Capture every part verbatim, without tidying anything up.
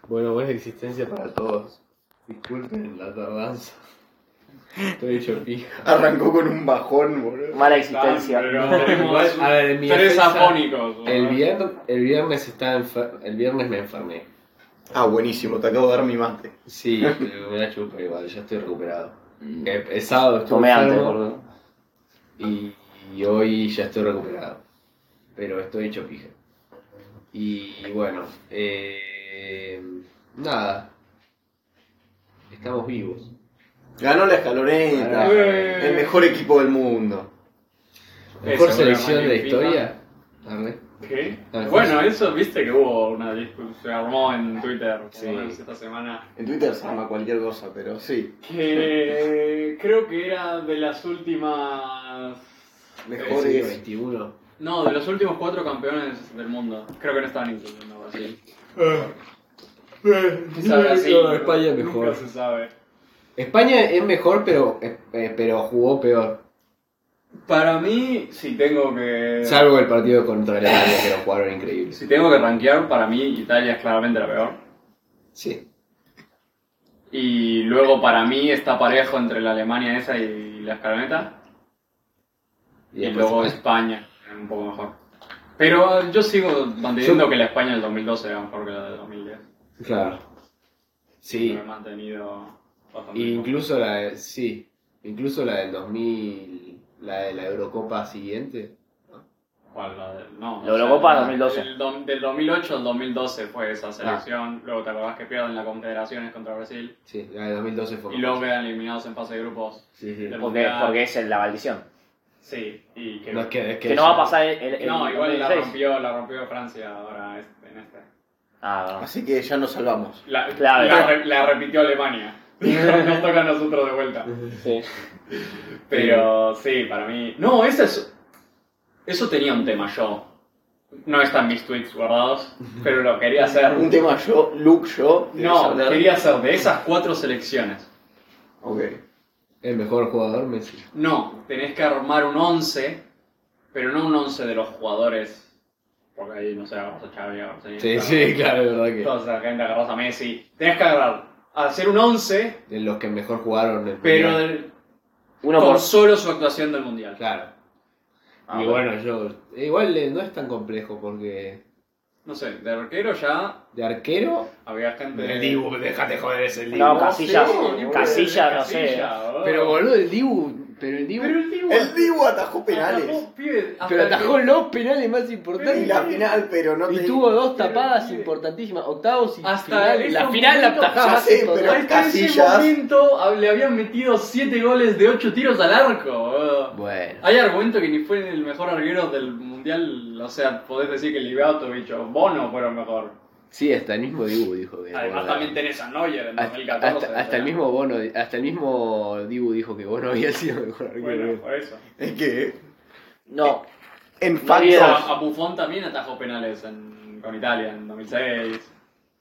Bueno, buena existencia para todos. Disculpen la tardanza. Estoy hecho pija. Arrancó con un bajón, boludo. Mala existencia. Ah, pero tenemos Igual, a ver, en mi tres defensa, afónicos. boludo. El viernes, el viernes estaba enfer- el viernes me enfermé. Ah, buenísimo, te acabo de dar mi mate. Sí, pero me la chupo igual, ya estoy recuperado. El, el sábado estuve Tomé antes, enfermo boludo. y, y hoy ya estoy recuperado. Pero estoy hecho pija. Y bueno, eh, nada. Estamos vivos. Ganó la escaloneta. Eh. El mejor equipo del mundo. Mejor Eso, selección bueno, de en historia. Arre. ¿Qué? Ah, Bueno, sí. eso viste que hubo una discusión, se armó en Twitter por Sí. lo menos esta semana. En Twitter se llama cualquier cosa, pero sí. Que creo que era de las últimas. Mejor Siglo es. veintiuno. No, de los últimos cuatro campeones del mundo. Creo que no estaban incluyendo Brasil. Quizá Brasil, No, pero España es mejor. Nunca se sabe. España es mejor, pero, eh, eh, pero jugó peor. Para mí, si tengo que. Salvo el partido contra Alemania, que lo jugaron increíble. Si tengo que rankear, para mí Italia es claramente la peor. Sí. Y luego para mí está parejo entre la Alemania esa y la escaloneta. Y, después luego España. España, un poco mejor. Pero yo sigo manteniendo Yo- que la España del dos mil doce era mejor que la del dos mil diez. Claro. Sí. Lo he mantenido bastante. Y incluso la de, sí. Incluso la del dos mil. La de la Eurocopa siguiente. ¿Cuál? La del- no, La Eurocopa o sea, dos mil doce. Del, do- del dos mil ocho al dos mil doce fue esa selección. Luego te acordás que pierden la Confederaciones contra Brasil. Sí, la de dos mil doce fue. Y luego quedan eliminados en fase de grupos. Sí, sí. del Porque, Mundial. porque es la maldición. Sí, y que, No, es que, es que Que no va a pasar el, el, el no, igual la dos mil dieciséis. rompió, la rompió Francia ahora este- en este. Ah, no. Así que ya nos salvamos. La, Claro. la, re- la repitió Alemania. Nos toca a nosotros de vuelta. Sí. Pero sí, para mí. No, eso es. Eso tenía un tema yo. No están mis tweets guardados, pero lo quería hacer. Un tema yo, Luke, yo. ¿querés No, hablar? quería hacer de esas cuatro selecciones. Ok. El mejor jugador, Messi. No, tenés que armar un once, pero no un once de los jugadores. Porque ahí, no sé, agarras a Xavi, agarras a Sí, Iniesta, sí, claro, es verdad que. toda esa gente, agarras a Messi. Tenés que agarrar, hacer un once, De los que mejor jugaron. el pero mundial. del- Uno con por. solo su actuación del mundial. Claro. Ah, y bueno, yo. Igual eh, no es tan complejo porque. No sé, de arquero ya De arquero. había gente. El Dibu, déjate joder, es el Dibu. No, Casillas. sé, ni Casillas, de no sé. Casilla, boludo. Pero boludo, el Dibu. Pero el Dibu. Pero el Dibu. El Dibu atajó penales. atajó, pibe, hasta Pero atajó que- los penales más Y importantes. la final, pero no Y te... tuvo dos Pero, tapadas pibe, importantísimas, octavos y hasta final. ese La final la momento- atajaba Ya más sé, importante. pero- Hasta ese Casillas. momento hab- le habían metido siete goles de ocho tiros al arco, boludo. Bueno. Hay argumento que ni fue el mejor arquero del mundial, o sea, podés decir que Libautovich o Bono fueron mejor. Sí, hasta el mismo Dibu dijo que. Además Bono- también tenés a Neuer en dos hasta, mil catorce. hasta, hasta el o sea. mismo Bono, hasta el mismo Dibu dijo que Bono había sido mejor arquero. Bueno, por eso. Es que No. en No O factos... sea, a Buffon también atajó penales en- con Italia en dos mil seis.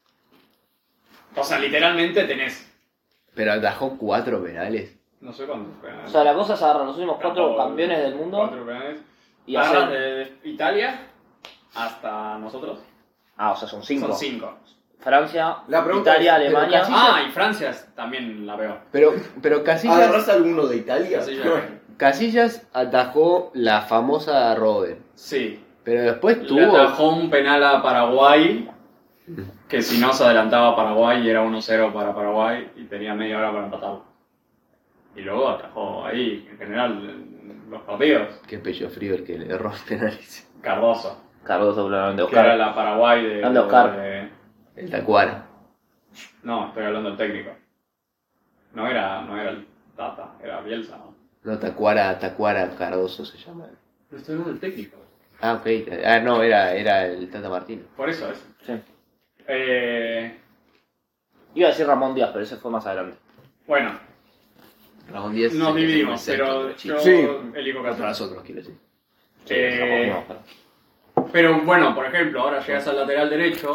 O sea, literalmente tenés, Pero atajó cuatro penales. no sé cuántos O penales. sea, la cosa es agarrar los últimos cuatro Atajó campeones del mundo Cuatro penales. y Agarras hacer. de Italia hasta nosotros. Ah, o sea, son cinco. Son cinco. Francia, La pregunta Italia, es, pero Alemania. casi- Ah, y Francia es también la veo. Pero, pero Casillas, ¿Agarrás alguno de Italia? Así ya. Casillas atajó la famosa Robben. Sí. Pero después Le tuvo. atajó un penal a Paraguay, que si no se adelantaba Paraguay y era uno cero para Paraguay y tenía media hora para empatarlo. Y luego atajó ahí, en general, en los partidos. Qué pecho frío el que le erró los penales. Cardoso, Cardoso, claramente. que era Oscar. la Paraguay de... Ande Oscar. de- El Tacuara. no, estoy hablando del técnico. No era, no era el Tata, era Bielsa, ¿no? No, Tacuara, Tacuara Cardoso se llama. No estoy hablando del técnico. Ah, ok. Ah, no, era, era el Tata Martino. Por eso es. Sí. Eh, Iba a decir Ramón Díaz, pero ese fue más adelante. bueno, Ramón Díaz. nos es el que dividimos, se fue pero el yo centro, Sí. elijo Contra Qatar. nosotros, quiero decir. Sí, Eh, Ramón, no, pero- Pero bueno, por ejemplo, ahora llegas al lateral derecho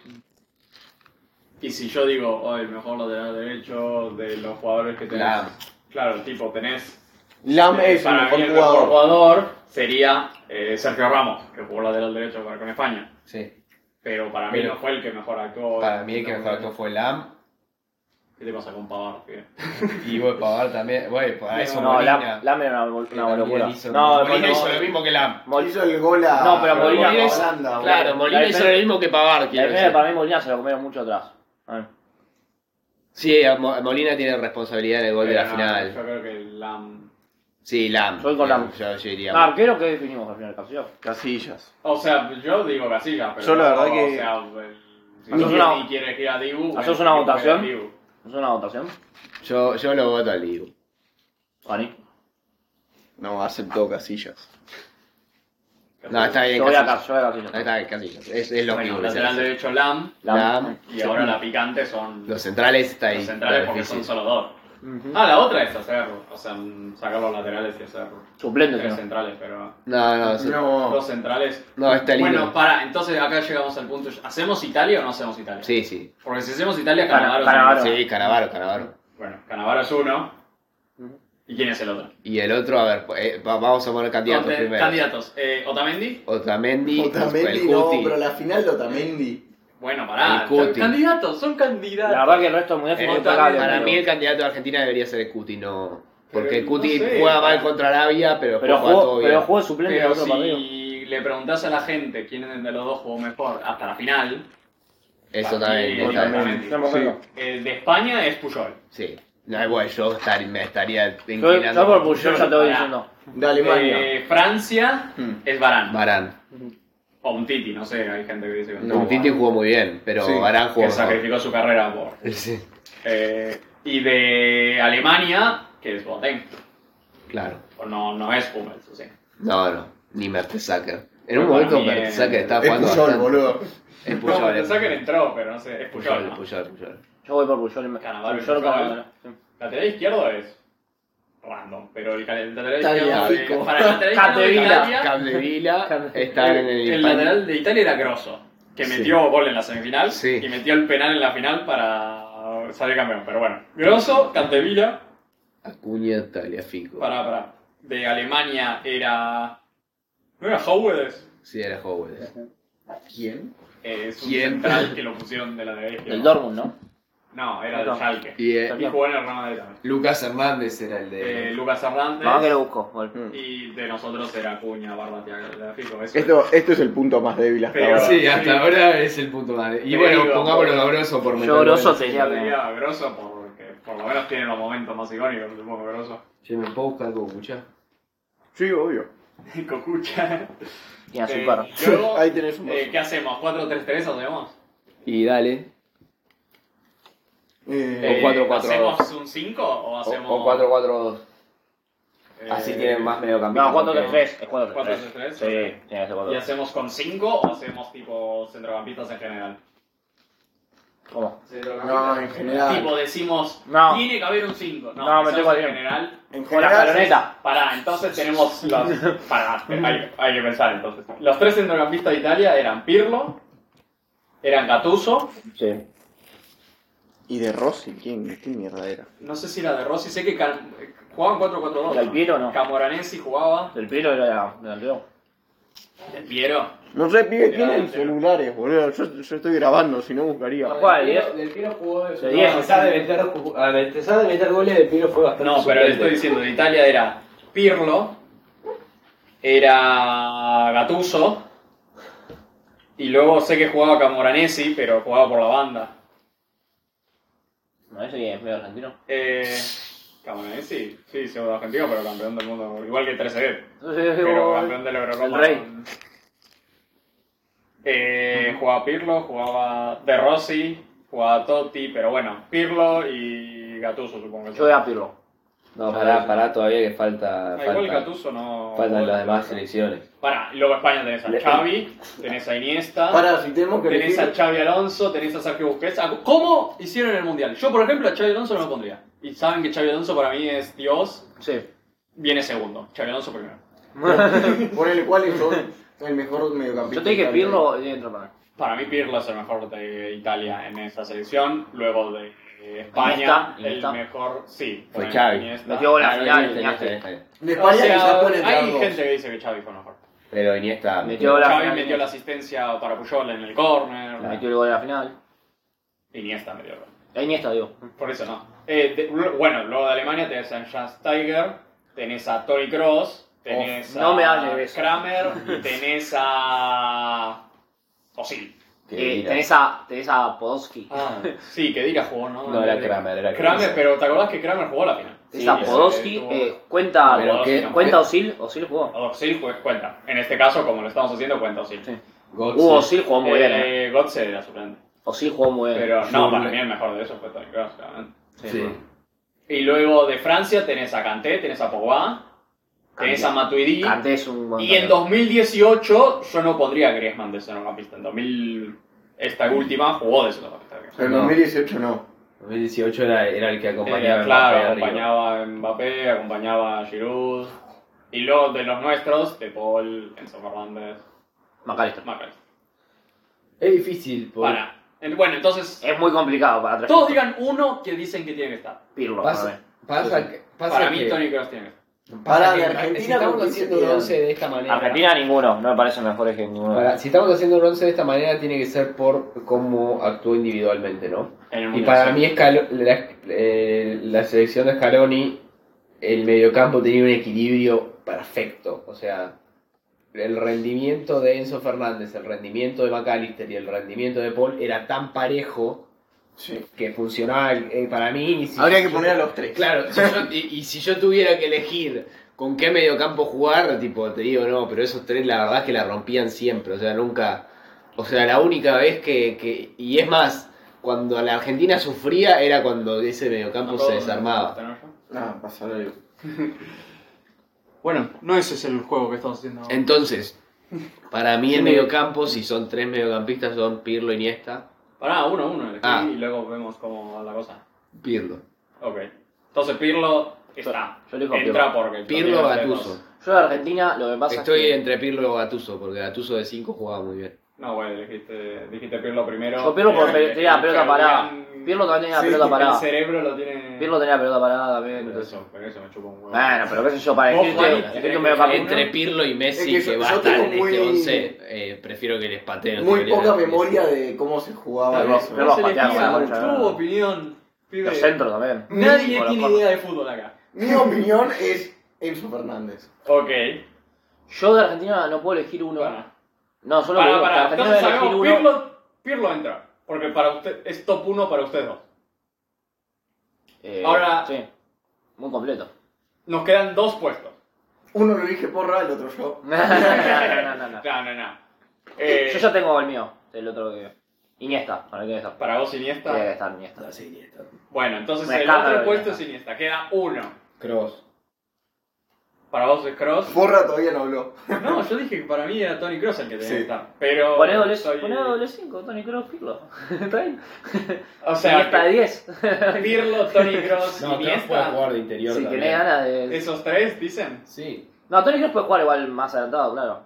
y si yo digo, oh, el mejor lateral derecho de los jugadores que tenés, Lam. claro, tipo tenés, Lam eh, es el para mejor mí el mejor jugador. jugador sería eh, Sergio Ramos, que jugó lateral derecho para- con España. Sí. pero para mí Pero- no fue el que mejor actuó. Para mí el que mejor actuó fue Lam. ¿Qué te pasa con Pavard, pibe? Y voy a pagar también. Bueno, para eso No, Molina. Lam Lam era una, que una también locura. hizo- No, Molina no, hizo lo mismo que Lam. Mol- Hizo el gol a... No, pero Molina- a hizo- Holanda, Claro, boludo. Molina La hizo diferencia- lo mismo que Pavard, La quiero diferencia decir. para mí Molina se lo comieron mucho atrás. A ver. Sí, Mo- Molina tiene responsabilidad en el gol de la Pero no, final. Yo creo que el Lam. Sí, Lam. Soy con Lam. Yo, yo diría. Ah, arquero, ¿qué definimos al final? Casillas. Casillas. O sea, yo digo Casillas, pero. Yo la no, verdad que- O sea, el, si Hacemos no una- ni quiere ir a Dibu. ¿Hacemos el una Dibu votación? es Dibu. ¿Es una votación? Yo, yo lo voto al Dibu. Ani. No, aceptó Casillas. No, está bien. Yo voy a Casillas. Casillas. Yo voy a Casillas. Ahí está bien, Casillas. Es, es lo Bueno, que lateral derecho Lam. Lam. Y ahora la picante son. Los centrales está ahí. Los centrales está porque difícil. son solo dos. Ujú. Ah, la otra es hacerlo. O sea, sacar los laterales y hacer Suplente, tres ¿no? centrales, pero. No, no, sí. No. Dos centrales. No, está lindo. Bueno, para, entonces acá llegamos al punto. ¿Hacemos Italia o no hacemos Italia? Sí, sí. Porque si hacemos Italia, Cana- Canavaro. Cannavaro. tiene- Sí, Canavaro, Canavaro. Bueno, Canavaro es uno. Ujú. ¿Y quién es el otro? Y el otro, a ver, eh, va- vamos a poner candidatos Conte- primero. Candidatos. Eh, Otamendi. Otamendi, Otamendi el no, Cuti. pero la final de Otamendi. Bueno, pará. El Cuti. Candidatos, son candidatos. La verdad que el resto es muy Eh, fue Otamendi, impecable. para pero- mí el candidato de Argentina debería ser el Cuti, no. Porque Pero el Cuti no sé, juega mal para- contra Arabia, pero, Pero juega todo jugó, bien. pero jugó de suplente en Pero otro partido. si le preguntás a la gente quién de los dos jugó mejor hasta la final, Eso para mí también. es está bien. Otamendi. No me acuerdo. El de España es Puyol. Sí. No es bueno, yo estar- me estaría Yo, inclinando. yo por Puyol ya te voy Pará. diciendo. De Alemania. De Francia Hmm. es Varane. Varane. O un Titi, no sé, hay gente que dice que No, Titi jugó muy bien, pero Sí, Varane jugó que mejor. sacrificó su carrera por. Sí, Eh, y de Alemania, que es Boateng. claro. O no, no es Hummels, o sea. No, no, ni Mertesacker. En Bueno, un momento para mí Mertesacker es- estaba Es jugando Puyol, bastante. boludo. Es No, Puyol, es pensá que entró, pero no sé, es Puyol. Puyol, ¿no? Puyol, Puyol. Yo voy por Puyol. y me- Cannavaro y Puyol, Puyol. Cannavaro, sí. Lateral izquierdo es random, pero el, el lateral Tagliafico. izquierdo de, para el lateral izquierdo de Capdevila. Italia, Capdevila está en el, el lateral de Italia era Grosso, que Sí. metió gol en la semifinal Sí. y metió el penal en la final para salir campeón. Pero bueno, Grosso, Capdevila, Acuña, Tagliafico. para, para. De Alemania era. ¿No era Howells? Sí, era Howell. ¿Quién? Eh, es un ¿Quién? central que lo pusieron de la derecha. Del Dortmund, ¿no? No, era del No. Schalke. Y eh, Y jugó en el Real Madrid también. Lucas Hernández era el de. Eh, Lucas Hernández. Vamos que lo busco. Gol. Y de nosotros era Cuña, Barba, Fico. Eso. Esto, esto es el punto más débil hasta Pero- ahora. Sí, hasta ahora es el punto más. Y Te bueno, digo, pongámoslo a Grosso por Yo meterlo Grosso en- te- Yo diría Grosso porque por lo menos tiene los momentos más icónicos, supongo, Grosso. Che, ¿me puedo buscar algo, escuchá? Sí, obvio. Cocucha. Tiene Eh, azúcar. luego, Ahí tenés un eh, vaso. ¿Qué hacemos? ¿cuatro tres tres hacemos? Y dale. Eh, Eh, cuatro cuatro ¿Hacemos un cinco o hacemos...? O cuatro cuatro dos. eh, Así tienen más mediocampistas. No, cuatro tres porque- tres. Es cuatro tres tres. cuatro tres tres. Sí, tiene que ser cuatro ¿Y tres tres. hacemos con cinco o hacemos tipo centrocampistas en general? ¿Cómo? no, en general. Tipo, decimos, No. tiene que haber un cinco. No, No, me pensamos tengo en bien. general. En Con la general. escaloneta. Pará, entonces tenemos los... Pará, hay, hay que pensar entonces. Los tres centrocampistas de Italia eran Pirlo, eran Gattuso, Sí. ¿Y de Rossi? ¿Quién? ¿Qué mierda era? no sé si era de Rossi, sé que Cal- jugaban cuatro cuatro dos. ¿Del Piero o no? Camoranesi jugaba. Del Piero era delantero. ¿Del Piero? No sé, pibe, Era tienen delantero. celulares, boludo. Yo, yo estoy grabando, si no buscaría. No juega de diez. Del Piro jugó de De diez. A pesar de meter, a pesar de meter goles, Del Piro fue bastante. No, pero le estoy diciendo, de Italia era Pirlo, era Gattuso, y luego sé que jugaba Camoranesi, pero jugaba por la banda. No, ese que es medio argentino. Eh, Camoranesi, sí, pseudo argentino, pero campeón del mundo, igual que Trezeguet, Entonces, pero campeón del Eurocopa. el rey. Eh, jugaba Pirlo, jugaba De Rossi, jugaba Totti, pero bueno, Pirlo y Gattuso supongo. Yo voy a Pirlo. No, pará, pará todavía que falta. Ah, igual falta Gattuso no... faltan las demás selecciones. Pará, y luego España tenés a Xavi, tenés a Iniesta, Para, si tenemos que tenés a elegir. Xavi Alonso, tenés a Sergio Busquets. ¿A- ¿Cómo hicieron en el Mundial? Yo, por ejemplo, a Xavi Alonso no lo pondría. Y saben que Xavi Alonso para mí es Dios, Sí. viene segundo. Xavi Alonso primero. Ponele cuáles son el mejor mediocampista. Yo te dije italiano. Pirlo y dentro para mí. Para mí Pirlo es el mejor de Italia en esa selección. Luego de eh, España, Iniesta, el Iniesta. mejor, sí. Fue ponele Xavi. Iniesta. Metió gol a Ah, la no, final. este, Iniesta. este, este. De O España sea, quizás pueden entrar hay dos. gente que dice que Xavi fue mejor. Pero Iniesta... Metió la Xavi final, metió la asistencia para Puyol en el córner. Metió el gol en la final. Iniesta metió el gol. La Iniesta, digo. Por eso no. Eh, de- bueno, luego de Alemania tenés a Jan Steiger, tenés a Toni Kroos, tenés Oh, no a me hables de eso. Kramer y tenés a Ozil. Eh, tenés, a, tenés a Podolski. Ah, sí, que Dira jugó, ¿no? No, era Kramer, era Kramer, Kramer. pero ¿te acordás que Kramer jugó la final? Tenés Sí, a ese Podolski. tuvo- Eh, cuenta, Pero Podolski qué- no. cuenta Ozil. Ozil jugó. Ozil pues, cuenta. En este caso, como lo estamos haciendo, cuenta Ozil. Sí. Götze. Uh, Ozil jugó muy bien. Eh. Eh, Götze era suplente. Ozil jugó muy bien. Pero no, Schürrle. para mí el mejor de esos fue Toni Kroos, claramente. Sí. Y luego de Francia tenés a Kanté, tenés a Pogba, tenés a Matuidi. Kanté es un buen Y en delantero. dos mil dieciocho yo no pondría a Griezmann de centrocampista. En dos mil, esta última jugó de centrocampista. Pero en No. dos mil dieciocho no. dos mil dieciocho era, era el que acompañaba Eh, a claro, Mbappé arriba. acompañaba a Mbappé, acompañaba a Giroud. Y luego de los nuestros, De Paul, Enzo Fernández, McAllister. McAllister. Es difícil. porque Para. En- Bueno, entonces, Es muy complicado para tres. todos puntos. digan uno que dicen que tiene que estar. Pirlo. para Pasa, mí. pasa, que- pasa Para que, mí, Toni Kroos tiene que estar. pasa Para que de Argentina, si estamos ¿con quién haciendo se un quedan? once de esta manera. Argentina ninguno, no me parecen mejores que ninguno. Para- si estamos haciendo un once de esta manera, tiene que ser por cómo actuó individualmente, ¿no? En el Y Mundial, para sí. mí, Scalo- la, eh, la selección de Scaloni, el mediocampo tenía un equilibrio perfecto. O sea, el rendimiento de Enzo Fernández, el rendimiento de McAllister y el rendimiento de Paul era tan parejo Sí. que funcionaba eh, para mí. Y si- Habría que poner a los tres. Claro, si yo- y, y si yo tuviera que elegir con qué mediocampo jugar, tipo, te digo no, pero esos tres la verdad es que la rompían siempre, o sea, nunca, o sea, la única vez que, que y es más, cuando la Argentina sufría era cuando ese mediocampo No, se todos, desarmaba. ¿no? Ah, pasar algo. Bueno, no ese es el juego que estamos haciendo ahora. Entonces, para mí el mediocampo, si son tres mediocampistas, son Pirlo, Iniesta, Pará, uno, uno, elegí Ah. y luego vemos cómo va la cosa. Pirlo. Ok. Entonces Pirlo está. yo elijo Entra Pirlo. porque... Pirlo, tiene los Gattuso. Yo de Argentina lo que pasa Estoy es que entre Pirlo y Gattuso, porque Gattuso de cinco jugaba muy bien. No, bueno, dijiste, dijiste Pirlo primero. Yo Pirlo por Eh, tenía la pelota pero parada. bien- Pirlo también tenía la Sí, pelota El parada. cerebro lo tiene... Pirlo tenía la pelota parada también. Pero Entonces. eso, pero eso me chupa un huevo. Bueno, pero qué sé yo, para Vos, elegirte Juani, elegirte tenés un que- mediocampo. Entre Pirlo y Messi, Es que, que yo- va a yo estar tengo en muy- este once, eh, prefiero que les pateen. Muy poca memoria de cómo se jugaba Pero- eso. pero- No se los pateaba, elegía, bueno, ya- tu opinión, pibe. Los centros también. Nadie Con los tiene corners. idea de fútbol acá. Mi opinión es Enzo Fernández. Ok. Yo de Argentina no puedo elegir uno. Bueno. No, solo Para, puedo de para, Argentina entonces voy a elegir sabemos, uno. Pirlo, Pirlo entra. Porque para usted es top uno para ustedes dos. Eh, Ahora- Sí, muy completo. Nos quedan dos puestos. Uno lo elige Porra, el otro yo. no, no, no, no, no. No, no, no. Eh, Yo ya tengo el mío, el otro que... Iniesta, para que estar. Para vos Tiene Iniesta. que estar Iniesta. No, sí, Iniesta. Bueno, entonces Un el escándalo otro de puesto Iniesta. es Iniesta. Queda uno. Kroos. Para vos es Kroos. Porra todavía no habló. No, yo dije que para mí era Toni Kroos el que tenía Sí. que estar. Pero. Poné doble, soy- poné doble cinco, Toni Kroos, Pirlo. ¿Está bien? O sea, Iniesta de diez. Pirlo, Toni Kroos, No, Kroos puede Iniesta. jugar de interior Si también. tenés ganas de... Esos tres dicen. Sí. No, Toni Kroos puede jugar igual más adelantado, claro.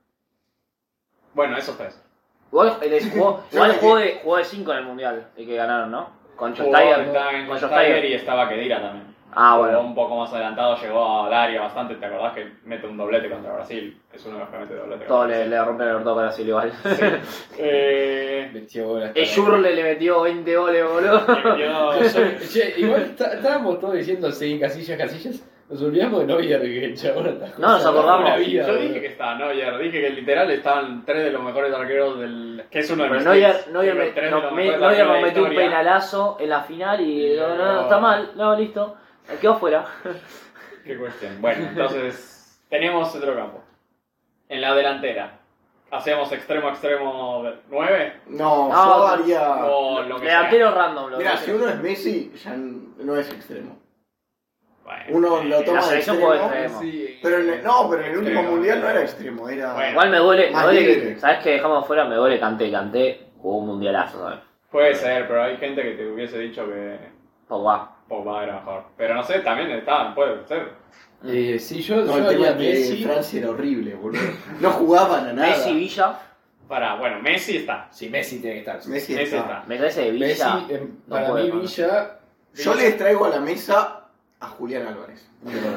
Bueno, esos tres. Igual, él jugó, Yo igual me jugó de, jugó de cinco en el mundial, el que ganaron, ¿no? Con Jugó, Schweinsteiger. estaba en Con Schweinsteiger y Schweinsteiger. estaba Kedira también. Ah, Jugó bueno. un poco más adelantado, llegó al área bastante. ¿Te acordás que mete un doblete contra Brasil? Es uno de los que mete doblete Todo contra le, le rompen el orto a Brasil igual. Brasil. Eh, Metió gol hasta El la- Schürrle le metió veinte goles, boludo. metió- Che, igual está- estábamos todos diciendo sí, casillas, casillas. Nos olvidamos de Neuer, que el chabón atajó. No, nos Salvó acordamos. la vida, Yo boludo. dije que estaba Neuer, dije que literal estaban tres de los mejores arqueros del. Que es uno de Pero mis Neuer, picks. Neuer, Digo, me- tres de no, los me- mejores Neuer arqueros nos de la metió un historia. penalazo en la final y no, no, no, No. está mal, no, listo. Quedó fuera. Qué cuestión. Bueno, entonces tenemos otro campo. En la delantera, ¿hacemos extremo extremo nueve? No, No, yo no. haría. O lo que sea. Delantero random. Lo Mira, que si sea. uno es Messi, ya no es extremo. Bueno, Uno lo eh, toma la de selección extremo. juega de extremo. sí. Pero en el- no, pero en el último Extremo. mundial no era extremo, era. Bueno. Igual me duele, me Más duele libre. que, ¿sabes qué dejamos fuera? Me duele Kanté, Kanté jugó un mundialazo, ¿sabes? Puede ser, pero hay gente que te hubiese dicho que Pogba. Pogba era mejor. Pero no sé, también está, puede ser. Eh, sí, yo, No, yo el tema haría es que Messi. Francia era horrible, boludo. No jugaban a nada. Messi, Villa. Para, bueno, Messi está. Sí, Messi tiene que estar. Messi Messi está. está. Me parece de Villa. Messi, eh, no para puede, mí, mano. Villa. Yo les traigo a la mesa a Julián Álvarez.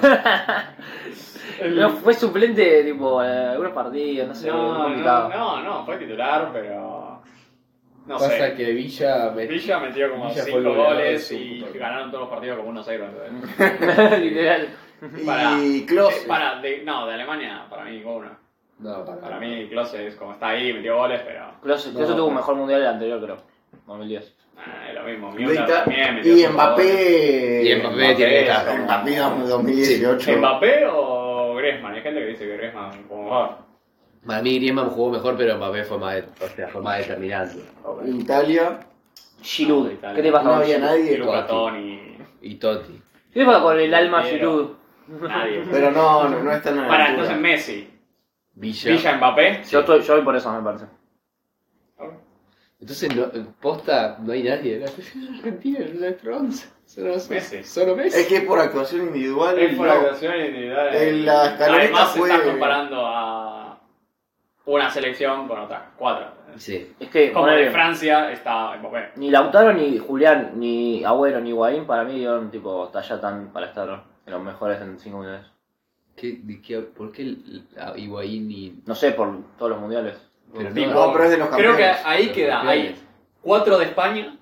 No, fue suplente, tipo, en algunos partidos, no sé, No, no, complicado. no, no, fue titular, pero. No Pasa sé. que Villa met- Villa metió como Villa fue cinco el goleador de goles su y puta. ganaron todos los partidos como uno cero. ¿Entendés? Literal. Para- Y Klose. Eh, Para, de, no, de Alemania, para mí, uno. No, para, Para mí, Klose es como está ahí, metió goles, pero. Klose No, Klose tuvo un no. mejor mundial el anterior, creo. dos mil diez. Ah, es lo mismo. De Müller Ita- también metió y cinco goles. Mbappé. Y Mbappé tiene que estar. Mbappé dos mil dieciocho. ¿Mbappé o Griezmann? Hay gente que dice que Griezmann jugó mejor. Para mí Griezmann jugó mejor, pero Mbappé fue más, de- o sea, fue más determinante. Italia. Giroud. Italia. ¿Qué te pasa No con había Giroud? nadie. Y Luca Toni. Y Totti. ¿Qué te pasa con el alma Pero- Giroud? Nadie. Pero no, no, no están a la Para, altura. entonces Messi. Villa. Villa Mbappé. Yo, estoy, yo voy por eso, me parece. Entonces, no, posta, no hay nadie de la selección argentina en nuestro once. Solo, Messi. solo Messi. Es que por actuación individual. Es por no. actuación individual. En la escaloneta Además, se fue- está comparando a una selección con otra. Cuatro. Sí. Es que Como ponele, de Francia está Mbappé. ni Lautaro, ni Julián, ni Agüero, ni Higuaín para mí dieron tipo talla tan para estar en los mejores en cinco mundiales. ¿Qué, de qué, ¿Por qué el- a Higuaín y...? No sé, por todos los mundiales. Pero Tipo, no, No, pero es de los Creo campeones. que ahí Los queda. campeones. Hay cuatro de España.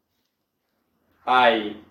Hay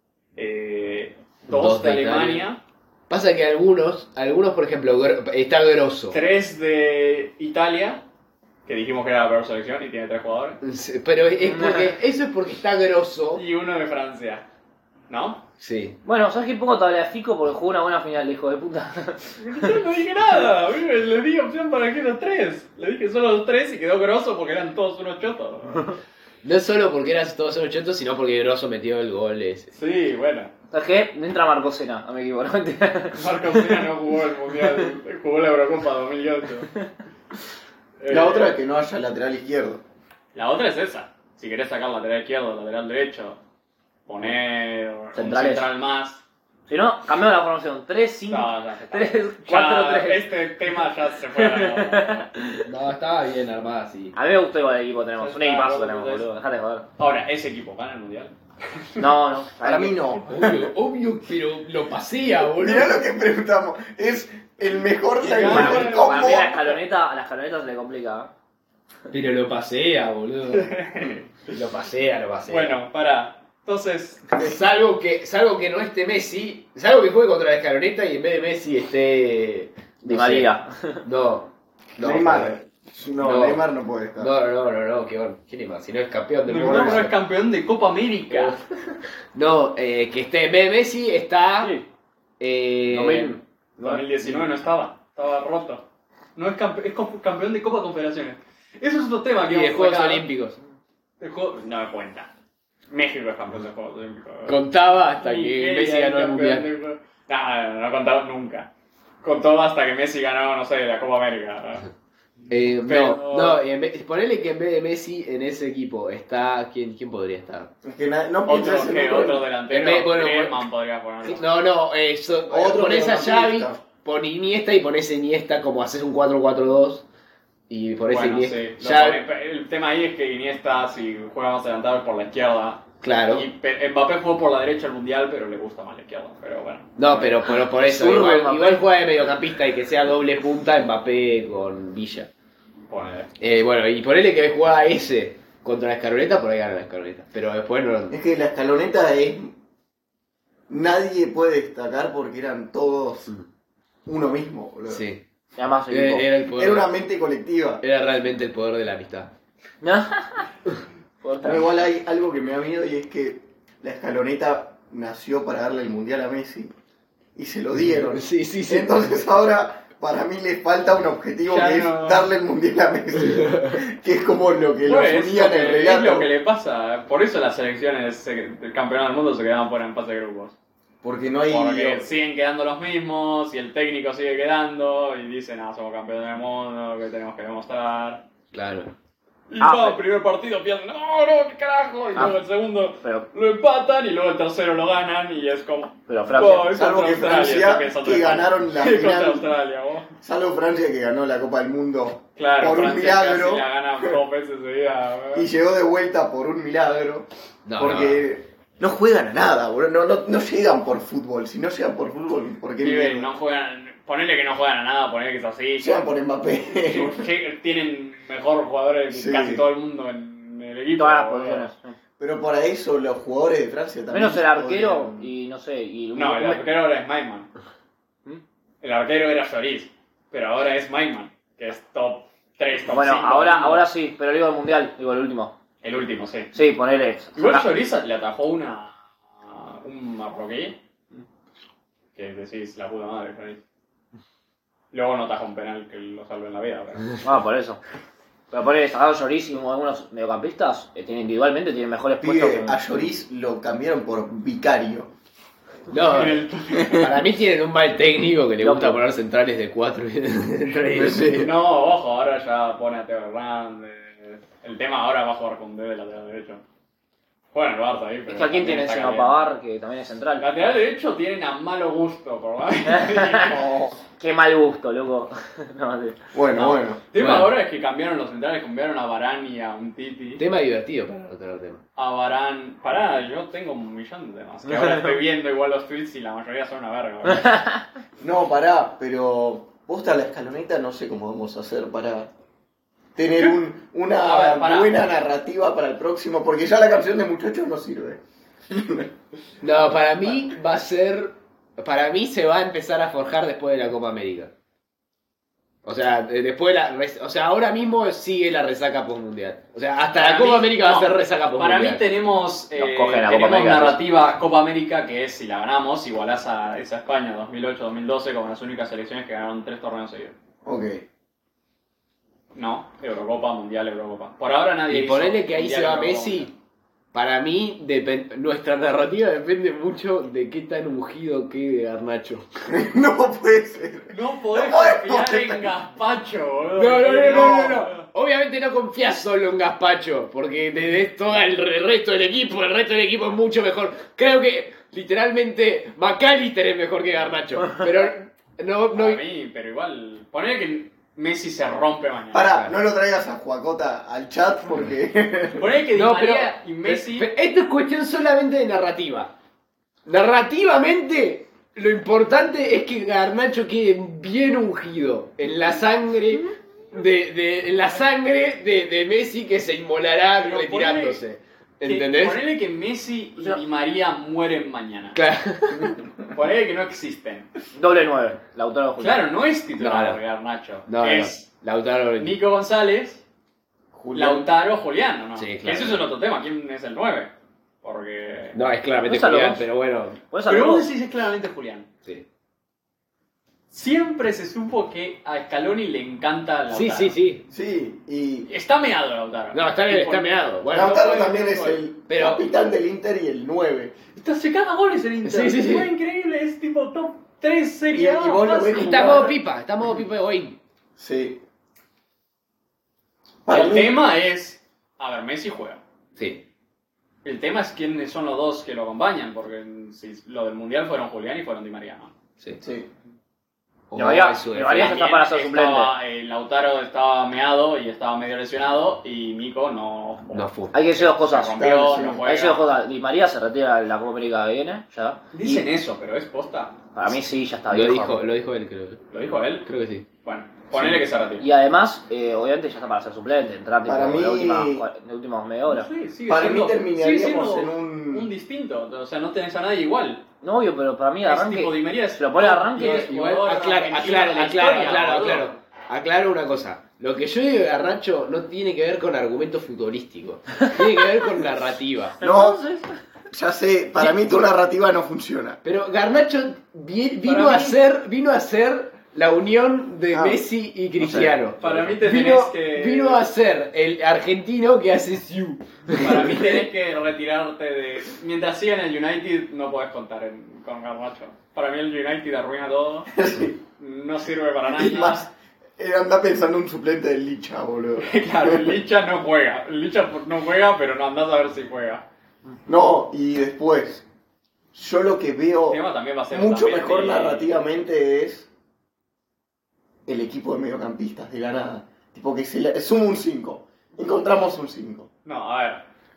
eh, dos, Dos de de Italia. Alemania. Pasa que algunos, algunos por ejemplo, Gro- está Grosso. Tres de Italia. Que dijimos que era la peor selección y tiene tres jugadores. Pero es porque, eso es porque está Grosso. Y uno de Francia. ¿No? Sí. Bueno, ¿sabes qué pongo Tagliafico? Porque jugó una buena final, hijo de puta. Yo no dije nada, pibe, le di opción para que los tres. Le dije solo los tres y quedó grosso porque eran todos unos chotos. No solo porque eran todos ochotos, sino porque Grosso metió el gol ese. Sí, bueno. ¿Sabes qué? No entra Marcosena a mi equipo, ¿no? Mentira. Marco Sena no jugó el mundial, jugó la Eurocopa dos mil ocho. La Eh, otra es que no haya lateral izquierdo. La otra es esa. Si querés sacar lateral izquierdo, lateral derecho, poner un Centrales. central más. Si no, cambiamos la formación. tres, cinco, No, ya está. tres, Ya, cuatro, tres. Este tema ya se fue a la... No, estaba bien armada, sí. A mí me gustó igual el equipo que tenemos. Ya Un está, equipazo vos tenemos, entendés. boludo. Dejate de joder. Ahora, ¿ese equipo gana el mundial? No, no. Para mí no. Obvio, obvio, pero lo pasea, boludo. Mirá lo que preguntamos. Es el mejor, la- el Para- mejor Para combo. mí a la escaloneta, a la escaloneta se le complica. Pero lo pasea, boludo. Lo pasea, lo pasea. Bueno, para. Entonces, Salvo que, salvo que no esté Messi, salvo que juegue contra la escaloneta y en vez de Messi esté... Di no María. sé. No. No, Neymar. No, No. Neymar no puede estar. No, no, no, no, qué bueno. ¿Quién es más? Si no es campeón del no, mundo. no es campeón de Copa América. No, eh, que esté en vez de Messi está... Sí. Eh, dos mil. dos mil diecinueve no estaba, estaba roto. No es, campe- es co- campeón de Copa Confederaciones. Eso es otro tema que Y de vamos a Juegos sacar. Olímpicos. De juego- No me cuenta. México es campeón de Juegos Olímpicos. Contaba hasta que Nigeria Messi es ganó el campeón mundial. de Juegos- No, no, no, no contaba nunca. Contó hasta que Messi ganó, no sé, la Copa América. Eh, Pero- No, no, y en vez- ponele que en vez de Messi en ese equipo está. ¿Quién, quién podría estar? Es que na- no Otro, piensas en que otro- otro delantero, En vez- bueno, Griezmann podría ponerlo. No, no, eso. Otro Ponés a Xavi, mediocampista. pon Iniesta y ponés Iniesta como haces un cuatro cuatro dos. Y por ese Bueno, Iniesta. sí. Lo Xavi- pone- el tema ahí es que Iniesta, si juega más adelantado, es por la izquierda. claro. Y Pe- Mbappé jugó por la derecha el mundial, pero le gusta más la izquierda. Pero bueno. No, pero, pero por eso. Zurdo Igual, Mbappé. igual juega de mediocampista y que sea doble punta Mbappé con Villa. Ponele. Eh, bueno, y ponele que juega ese contra la escaroleta, por ahí gana la escaroleta. Pero después no. Es que la escaloneta es. Nadie puede destacar porque eran todos uno mismo, boludo. Sí. Y además el Eh, equipo. Era, el poder, Era una mente colectiva. era realmente el poder de la amistad. Por Pero igual hay algo que me da miedo y es que la escaloneta nació para darle el mundial a Messi y se lo dieron. Sí, sí, sí. Entonces ahora para mí le falta un objetivo Ya que no. es darle el mundial a Messi, que es como lo que Pues, lo es, unía lo en el que, es relato. lo que le pasa. Por eso las selecciones se- del campeonato del mundo se quedaban fuera en fase de grupos. Porque no hay. Porque siguen quedando los mismos y el técnico sigue quedando y dicen, ah, somos campeones del mundo, que tenemos que demostrar. Claro. Y Ah, no, pero- el primer partido piensan, no, no, qué carajo. Y Ah. luego el segundo Pero, lo empatan y luego el tercero lo ganan y es como... pero Francia. "Oh, es Salvo contra que Australia", Francia, yo pienso que otra cosa. ganaron la Es contra final. Australia, vos. Salvo Francia que ganó la Copa del Mundo Claro, por un Francia milagro casi la gana dos veces seguida. y llegó de vuelta por un milagro. No, porque no juegan a nada, boludo. No, no, no llegan por fútbol. Si no llegan por fútbol, ¿por qué Pibe, mierda? no juegan, ponele que no juegan a nada, ponele que es así. Llegan por Mbappé. Que tienen mejor jugadores que Sí. casi todo el mundo en el equipo. Todas las boludo. posiciones. sí. Pero para eso los jugadores de Francia también. Menos el arquero podrían- y no sé. Y No, el arquero ahora es Maidman. ¿Mm? El arquero era Lloris, pero ahora es Maidman, que es top tres, top Bueno, cinco. ahora, ahora sí, pero digo el mundial, digo el último. El último, sí. Sí, ponele. Igual saca- Lloris le atajó una... un marroquí. Que decís, la puta madre, Lloris. Luego no atajó un penal que lo salve en la vida, pero... Ah, por eso. Pero ponele, sacado Lloris y algunos mediocampistas, eh, tienen, individualmente tienen mejores puestos Pibe, que... a Lloris lo cambiaron por vicario. No, En el- para mí tienen un mal técnico que le No, gusta pero- poner centrales de cuatro y centrales de No, ojo, ahora ya pone a Teo Hernández. El tema ahora va a jugar con D de lateral derecho. Juega en el Barça ahí, pero... Es que aquí también tienen está sino caliente. Pavar, que también es central. Lateral derecho tienen a malo gusto, por ahí. Qué mal gusto, loco. No, sí. Bueno, No. bueno. El tema Bueno. ahora es que cambiaron los centrales, cambiaron a Varane y a un Titi. Tema divertido para otro tema. A Varane. Pará, yo tengo un millón de temas. Que ahora estoy viendo igual los tweets y la mayoría son una verga. ¿verdad? No, pará, pero posta la escaloneta no sé cómo vamos a hacer para tener un, una A ver, pará. buena narrativa para el próximo, porque ya la canción de muchachos no sirve. No, para mí va a ser. Para mí se va a empezar a forjar después de la Copa América. O sea, de- después de la. res- O sea, ahora mismo sigue la resaca postmundial. O sea, hasta Para la Copa mí- América va a no, ser resaca Para mí postmundial. tenemos, eh, Nos cogen la Copa tenemos América, narrativa Copa América que es si la ganamos, igualás a esa España dos mil ocho dos mil doce como las únicas selecciones que ganaron tres torneos seguidos. Ok. No, Eurocopa, Mundial, Eurocopa. Por ahora nadie Y hizo ponele que ahí Mundial, se va Eurocopa, Messi. Mundial. Para mí, depen- nuestra narrativa depende mucho de qué tan ungido quede Garnacho. No puede ser. No podés No podés confiar poner- en Gazpacho, boludo. No, no, no, no, no, no. Obviamente no confías solo en Gazpacho, porque tenés todo el re- resto del equipo, el resto del equipo es mucho mejor. Creo que literalmente McAllister es mejor que Garnacho, pero no, no. Para mí, pero igual, ponele que Messi se rompe mañana. Pará, no lo traigas a Juacota al chat porque. Ponele que Di No, pero, María y Messi... pero esto es cuestión solamente de narrativa. Narrativamente, lo importante es que Garnacho quede bien ungido en la sangre de, de en la sangre de, de Messi que se inmolará Pero retirándose. que- ¿Entendés? Ponele que Messi y O sea- Di María mueren mañana. Claro. Ponele que no existen. Doble nueve, Lautaro Julián. Claro, no es titular No, no. Garnacho. No, es no. Lautaro. Nico González, Julián. Lautaro, Julián, ¿no? Sí, Que claro. Eso es el otro tema. ¿Quién es el nueve? Porque... No, es claramente ¿No es a los Julián, dos? pero bueno. ¿Puedes Pero hablar vos vos? decís es claramente Julián. Sí, Siempre se supo que a Scaloni le encanta Lautaro. sí, sí. sí. Sí, y. Está meado Lautaro. No, está bien, Tipo, está meado. Bueno, Lautaro puede también meter es gol. el Pero- capitán del Inter y el nueve. Está, se caga goles el Inter. Sí, sí, sí. Fue increíble, es tipo top tres Y- Serie A. y vos lo fácil. ves está jugar. modo pipa, está modo pipa de Boeing. Sí. Para El mí- tema es... A ver, Messi juega. Sí. El tema es quiénes son los dos que lo acompañan, porque si lo del Mundial fueron Julián y fueron Di María, ¿no? Sí. Sí. Oh, Di María- eso Di es- María- está para ser suplente. Estaba, eh, Lautaro estaba meado y estaba medio lesionado y Nico no... No fue. Hay que decir dos Se cosas. rompió, Claro, sí. no Hay que juega. decir dos cosas. Di María se retira de la Copa América que viene, ya. Dicen Y eso, pero es posta. para mí sí, ya está Lo viejo. dijo, lo dijo él, creo. ¿Lo dijo él? Creo que sí. Bueno, ponele que se retire. Y además, eh, obviamente ya está para ser suplente, entrar tipo, Para en mí- las últimas, en las últimas media hora. Sí, sigue Para siendo- mí terminaríamos sigue siendo en un- un distinto, o sea, no tenés a nadie igual. No, obvio, pero para mí Es arranque... tipo Di María es si lo pone arranque, diez Igual, jugador aclaro, argentino aclaro, de la aclaro, historia, aclaro, boludo. aclaro. Aclaro una cosa. Lo que yo digo de Garnacho no tiene que ver con argumentos futbolísticos. Tiene que ver con narrativa. No, Entonces, ya sé, para mí tu narrativa no funciona. Pero Garnacho vi- vino Para a mí- ser, vino a ser la unión de Ah, Messi y Cristiano. Para mí te vino, tenés que... vino a ser el argentino que hace Siu. Para mí tenés que retirarte de... Mientras siga en el United no podés contar en- con Garnacho. Para mí el United arruina todo. No sirve para nada. Y más, eh, anda pensando un suplente del Licha, boludo. Claro, el Licha no juega. El Licha no juega, pero no andás a ver si juega. No, y después, yo lo que veo El tema también va a ser mucho también mejor de- narrativamente es el equipo de mediocampistas de la nada. Tipo que se le suma un cinco. Encontramos un cinco. No, a ver.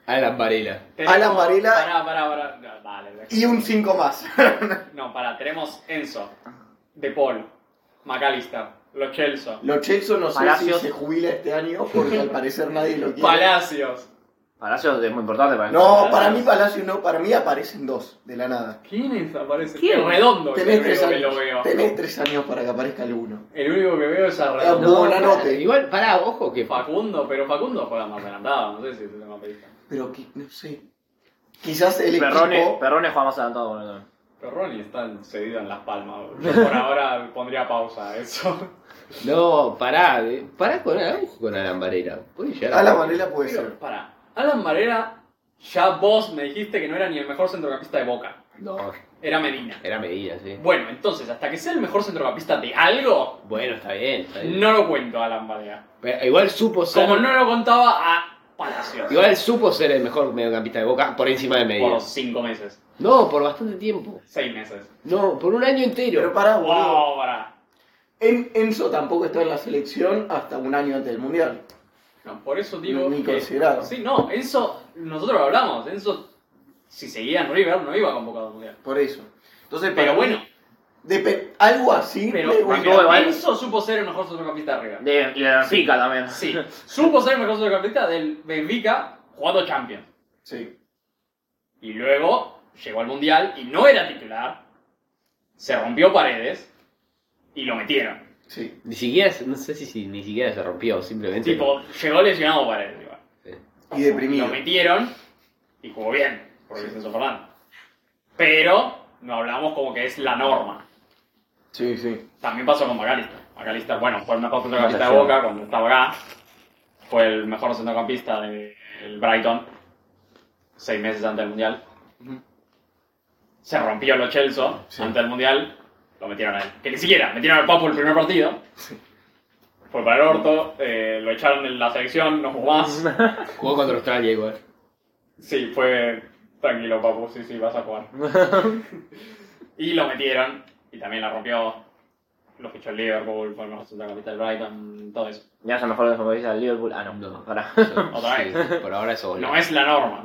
Alan Varela. Tenemos- Alan Varela- Pará, pará, pará. No, dale, dale. Y un cinco más. No, pará, tenemos Enzo, De Paul, McAllister, Lo Celso, Los Chelsea no sé Palacios. si se jubila este año porque al parecer nadie lo quiere. Palacios. Palacios es muy importante para No, para mí Palacios no, para mí aparecen dos de la nada. ¿Quiénes aparecen? ¿Quién? El Redondo, que es Tenés el tres, único que lo años, veo. tenés tres años para que aparezca alguno. El único que veo es a Ah, Redondo. buena nota. Igual, pará, ojo que. Facundo, pero Facundo juega más adelantado, no sé si es el tema pedista. Pero que, no sé. Quizás el Perrone, equipo... Perrone juega más adelantado con él. Pero Ronnie está cedido en Las Palmas. Yo por ahora pondría pausa a eso. No, pará, eh, pará con, ojo con Alan Varela. Puede llegar A la Varela puede Pero, ser. para, Alan Varela, ya vos me dijiste que no era ni el mejor centrocampista de Boca. No, Era Medina. era medida, sí. Bueno, entonces, hasta que sea el mejor centrocampista de algo, Bueno, está bien, está bien. no lo cuento a Alan Varela. Pero igual supo ser. Como no lo contaba a Palacios. Igual supo ser el mejor mediocampista de Boca por encima de medida. Por cinco meses, No, por bastante tiempo. seis meses. No, por un año entero. Pero pará, boludo. Wow, para. En, Enzo tampoco está en la selección hasta un año antes del Mundial. No, por eso digo. Ni que- considerado. Sí, no, Enzo, nosotros lo hablamos. Enzo, si seguía en River, no iba convocado al mundial. Por eso. Entonces, Pero para bueno, mí, depe- algo así. pero, me- pero Mantuvo igual. Enzo supo ser el mejor centrocampista de River. De, y de Benfica también. Sí, supo ser el mejor centrocampista del Benfica jugando Champions. Sí. Y luego llegó al mundial y no era titular. Se rompió Paredes y lo metieron. Sí. Ni siquiera, no sé si, si ni siquiera se rompió, simplemente. Tipo, llegó lesionado Paredes igual. Y deprimido. Lo metieron y jugó bien, porque es Enzo Fernández. Pero no hablamos como que es la norma. Sí, sí. También pasó con McAllister. McAllister, bueno, fue el mejor centrocampista de Excepción. Boca cuando estaba acá. Fue el mejor centrocampista del Brighton. Seis meses antes del Mundial. Se rompió los Chelsea Sí. antes del Mundial. Lo metieron a él. Que ni siquiera, metieron al Papu el primer partido. Fue para el orto. eh, lo echaron de la selección, no jugó más. Jugó contra Australia igual. Sí, fue tranquilo, Papu. Sí, sí, vas a jugar. Y lo metieron. Y también la rompió. Lo fichó el Liverpool, fue el mejor centrocampista del Brighton, todo eso. Ya es el mejor de los futbolistas del Liverpool. Ah, no, No. Pará. Otra Sí, vez. por ahora eso. No es la norma.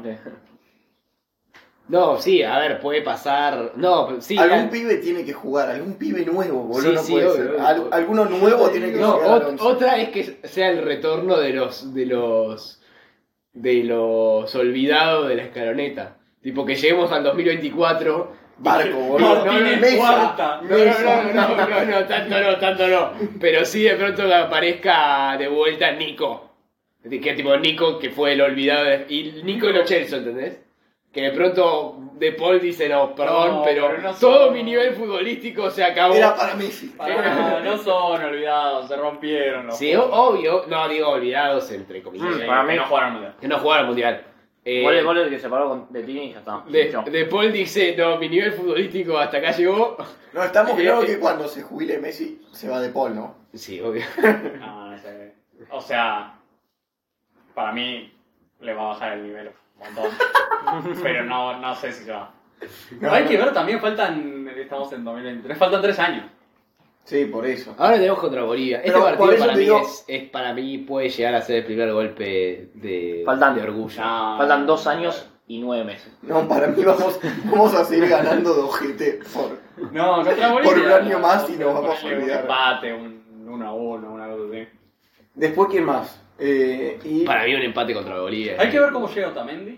No, sí, a ver, puede pasar. No, pero sí. Algún al- pibe tiene que jugar, algún pibe nuevo, boludo. Sí, no sí, puede obvio, ser. obvio. Al- alguno nuevo tiene que No, llegar al ot- once. otra es que sea el retorno de los de los de los olvidados de la escaloneta. Tipo que lleguemos al dos mil veinticuatro. Barco, boludo. Martínez Mesa, cuarta. No, no, no, no, no, no, tanto no, tanto no. Pero sí de pronto que aparezca de vuelta Nico. Que tipo Nico que fue el olvidado de- y Nico y los Chelsea, ¿entendés? Que de pronto De Paul dice no, perdón, No, pero, pero no todo son- mi nivel futbolístico se acabó. Era para Messi. Pará, no son olvidados, se rompieron los Sí, o- juegos. obvio, no digo olvidados entre comillas. Mm, Sí, para que mí- no jugaron mundial. Que no jugaron al mundial. Eh, Gol gol el que se paró con- de Tini y ya está. de, Chao. de Paul dice, no, mi nivel futbolístico hasta acá llegó. No, estamos Eh, claros eh. que cuando se jubile Messi se va de Paul, ¿no? Sí, obvio. No, no sé. O sea, para mí le va a bajar el nivel un montón. Pero no, no sé si se va. No, Hay no. que ver, también faltan, estamos en dos mil veintitrés, faltan tres años. Sí, por eso. Ahora tenemos contra Bolivia. Este Pero por partido eso para te mí, digo- es, es- para mí puede llegar a ser el primer golpe de, Faltan- de orgullo. No, Faltan dos años y nueve meses. No, para mí vamos, vamos a seguir ganando de ojete por... No, contra Bolivia. Por un año más y nos vamos a ponele olvidar. Un empate, un uno a uno, una cosa así. Después, ¿quién más? Eh, y Para mí un empate contra Bolivia. Hay que ver cómo llega Otamendi.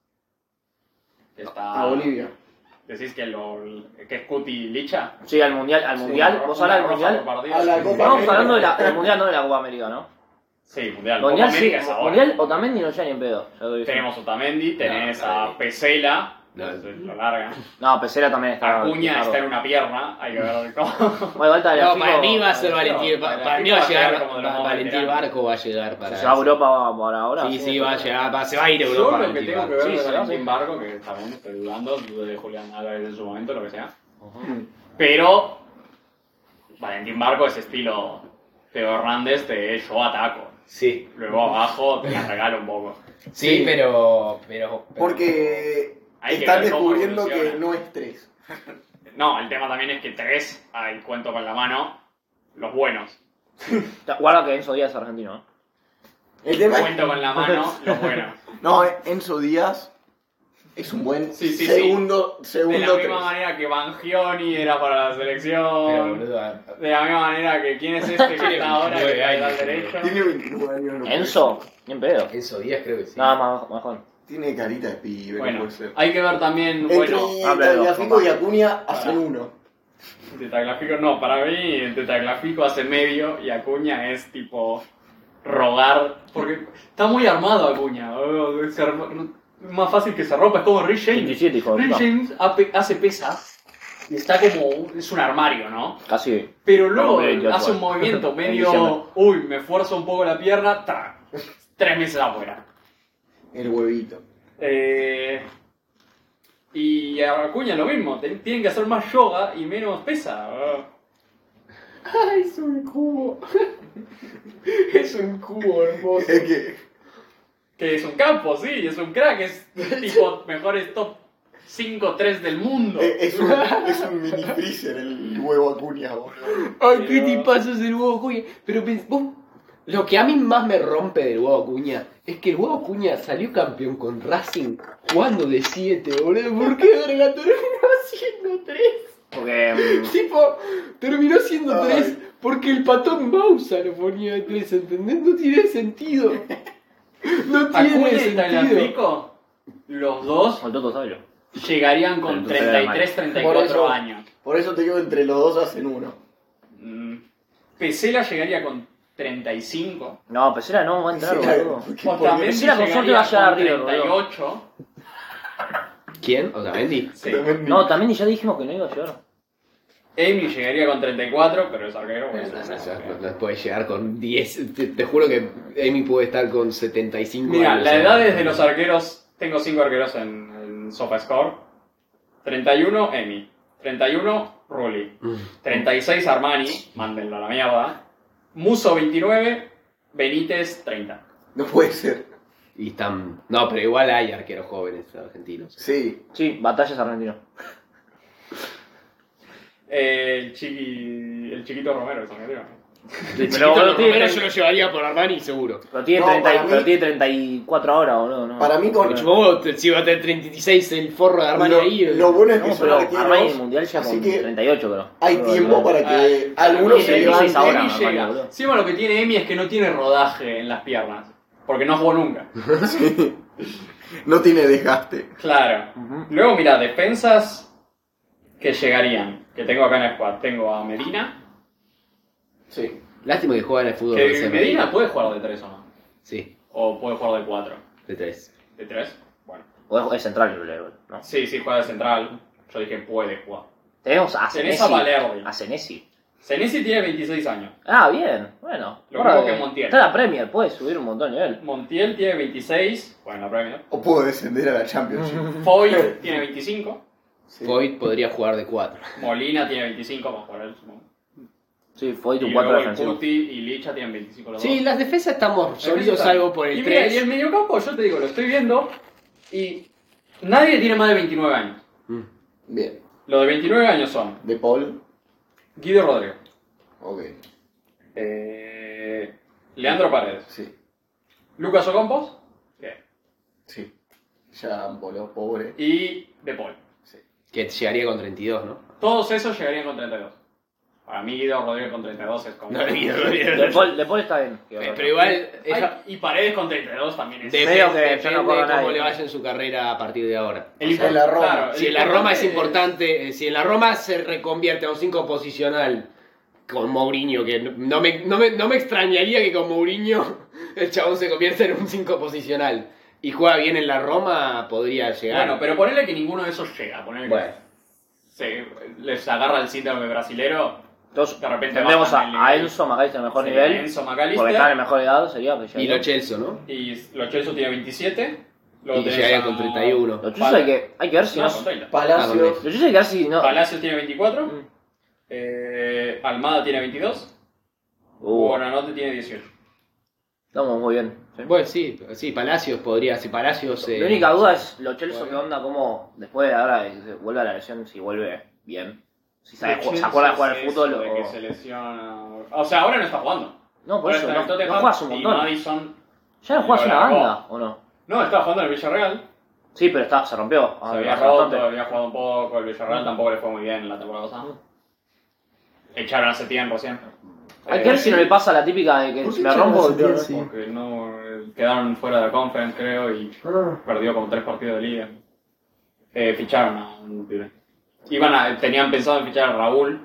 Que está... a Bolivia. Decís que, lo, que es Cuti Licha. Sí, al mundial, al Sí, mundial, vos hablas del Una roja mundial. por partido. A la Sí. Copa Estamos América. hablando de la- del mundial, no de la Copa América, ¿no? Sí, mundial. Mundial Copa sí, América es ahora. mundial Otamendi no llega ni en pedo. ya lo dije. Tenemos Otamendi, tenés No, a no. Pesela, No. lo larga. No, Pesera también está. Acuña está en una pierna, hay que ver cómo. Bueno, igual está No, el para fijo- mí va a ser no, Valentín. para pa- el Para mí fijo va a va a quedar llegar. como de los va- más Valentín veteranos. Barco va a llegar para. Se va a Europa va- por ahora. Sí, sí, va a llegar. va- se va a ir a Yo Europa. lo que Valentín tengo que Barco. ver Sí, de sí, Valentín sí. Barco, que también estoy dudando, dudo de Julián Álvarez en su momento, lo que sea. Mm. Pero Valentín Barco es estilo Teo Hernández de yo ataco. Sí, Luego abajo te la regalo un poco. sí, pero, pero. pero- Porque Hay que están ver cómo descubriendo que evoluciona. no es tres. No, el tema también es que tres, ahí cuento con la mano, los buenos. Guarda que Enzo Díaz es argentino, ¿no? El tema es- cuento con la mano lo bueno. No, Enzo Díaz es un buen Sí, sí, segundo, De segundo la tres. misma manera que Bangioni era para la Pero, selección. boludo, a- De la misma manera que quién es este que está ahora que está al derecho. Tiene veintinueve años. No puede Enzo, ni en pedo. Enzo Díaz creo que sí. Nada más, más joven. ser. Tiene carita de pibe, no Bueno, puede ser. hay que ver también, Entre bueno, háblalo, Tagliafico y papá. Acuña hacen Pará. uno. Tetaglafico no, para mí el Tetaglafico hace medio y Acuña es tipo rogar, porque está muy armado Acuña, oh, se arma- es más fácil que se rompa, es como Rich James. veintisiete, hijo de Rich puta. James hace- hace pesas y está como, es un armario, ¿no? Casi. Pero luego Como veintiocho hace un años. movimiento En diciembre. medio, uy, me esfuerzo un poco la pierna, tra, tres meses afuera. El huevito. Eh, y a Acuña lo mismo, ten- tienen que hacer más yoga y menos pesa. Ah. ¡Ay, es un cubo! Es un cubo hermoso. Es que Que es un campo, sí, es un crack, es tipo mejores top cinco tres del mundo. es, es un, es un mini freezer el huevo Acuña, boludo. ¡Ay, qué Pero- tipazo es el huevo Acuña! Pero pens- vos, lo que a mí más me rompe del huevo Acuña es que el huevo Acuña salió campeón con Racing jugando de siete, boludo. ¿Por qué verga terminó siendo tres? Porque. mm, Tipo, terminó siendo Ay. tres porque el patón Bausa lo ponía de tres, ¿entendés? No tiene sentido. No Acuña tiene y sentido. Tagliafico, los dos el Toto Sabio. llegarían con Pero tú treinta y sabes tres mal. treinta y Por cuatro eso- años. Por eso te digo, entre los dos hacen uno. Mm, Pesela llegaría con treinta y cinco. No, Pesera no va a entrar, Sí, boludo. porque- Otamendi Pesela con suerte llegaría va a llegar con arriba, boludo. treinta y ocho. ¿Quién? ¿Otamendi? Sí. Otamendi. No, también ya dijimos que no iba a llegar. Amy llegaría con treinta y cuatro, pero es arquero. No, bueno, no, es arquero. no, no puede llegar con diez. Te, te juro que Amy puede estar con setenta y cinco Mira, años. la ¿eh? edad de los arqueros, tengo cinco arqueros en, en SofaScore. treinta y uno, Emi. treinta y uno, Rulli. Mm. treinta y seis, Armani. Mándenlo a la mierda. Muso, veintinueve. Benítez, treinta. No puede ser. Y están. No, pero igual hay arqueros jóvenes argentinos. Sí. Sí, batallas argentino. Eh, el, chiqui, el chiquito Romero, es argentino. De Pero, chiquito, boludo, Romero tiene- yo lo llevaría por Armani seguro. Pero tiene, No, treinta, y- para mí- pero tiene treinta y cuatro ahora, boludo. No. Para mí, con, Me chupó huevo, te- si va a tener treinta y seis el forro de Armani lo, ahí. eh. lo bueno es que No, son pero arqueros, Armani en el mundial ya así con que treinta y ocho, creo. hay Boludo, tiempo no. para que Ah, algunos se Emi levanta levanten. ahora, Emi Armani, llega. boludo. Encima lo que tiene Emi es que no tiene rodaje en las piernas. Porque no jugó nunca. No tiene desgaste. Claro. Ujú. Luego, mira, defensas que llegarían. Que tengo acá en el squad. Tengo a Medina. Sí. Lástima que juega en el fútbol. Que francés, Medina ¿no? puede jugar de tres o no. Sí, O puede jugar de cuatro. de tres. ¿De tres? Bueno. O es, es central, yo creo, ¿no? Sí, sí, juega de central. Yo dije puede jugar. Tenemos a Tenés Senesi. a Valerdi. A Senesi. Senesi tiene veintiséis años. Ah, bien, bueno. Lo Ahora mismo que Montiel. Está en la Premier, puede subir un montón de nivel. Montiel tiene veintiséis. Bueno, la Premier. O puedo descender a la Championship. Foy tiene veinticinco. Sí. Foyt podría jugar de cuatro. Molina tiene veinticinco. Vamos a jugar él, supongo. Sí, fue Y tu cuatro luego el defensivo. Puti y Licha tienen veinticinco los Sí, dos. las defensas estamos Defensa sólidos, está- salvo por el y mira, tres. y el mediocampo, yo te digo, lo estoy viendo. Y nadie tiene más de veintinueve años. Mm. Bien. Los de veintinueve años son De Paul. Guido Rodrigo, Ok. eh, Leandro Paredes, Sí. Lucas Ocampos bien, Sí. Ya voló, pobre. y De Paul. Sí. Que llegaría con treinta y dos, ¿no? Todos esos llegarían con treinta y dos. Para mí Guido Rodrigo con treinta y dos es como... No, Guido Rodrigo. De Paul, de Paul está bien. Eh, pero igual, Ay, ella- y Paredes con treinta y dos también es... depende, Medio que ya depende no juega cómo nadie. le vaya en su carrera a partir de ahora. El O sea, impor- en la Roma. claro, el Si en la Roma es importante importante, eh, si en la Roma se reconvierte a un cinco posicional con Mourinho, que no- no me, no, me, no me extrañaría que con Mourinho el chabón se convierta en un cinco posicional y juega bien en la Roma, podría llegar. Bueno, pero ponele que ninguno de esos llega. Ponele Bueno. que se, les agarra el síndrome brasilero. Entonces, De repente tendremos bajan el a, a nivel. Enzo Macalister en mejor Sí, nivel. Enzo Porque está en McAllister. mejor edad, sería que Y llegaría. Lo Chelsea, ¿no? Y Lo Celso tiene veintisiete. Luego Y que tenés llegaría a- con treinta y uno. Lo chuzo hay que, hay que ver si No, no. con treinta. Ah, Palacios. Lo chuzo hay que ver si no. Palacios tiene veinticuatro. Mm. Eh, Almada tiene veintidós. Uh, Buonanotte tiene dieciocho. estamos muy bien. ¿sí? Bueno, sí, sí, Palacios podría, si Palacios... eh, La única duda es Lo Chelsea, ¿qué onda? ¿Cómo después de ahora de que se vuelve a la lesión, si vuelve bien? Si sabe, Lo ju- se Celso acuerda de jugar al es fútbol eso de o... que se lesiona. O sea, ahora no está jugando. No, por Ahora eso, está en no, el Tottenham no juegas un y montón. Madison ¿Ya no juegas Lo una largó. banda o no? No, estaba jugando en el Villarreal. Sí, pero está, se rompió. Ah, Se había hace roto, bastante. había jugado un poco. El Villarreal tampoco le fue muy bien en la temporada pasada. Echaron a Setién recién. Hay que ver si no le pasa la típica de que ¿Por qué me echaron a rompo. Setién? y- Sí. Porque no eh, quedaron fuera de la conference, creo, y perdió como tres partidos de liga. Eh, ficharon a un pibe. Iban a, tenían pensado en fichar a Raúl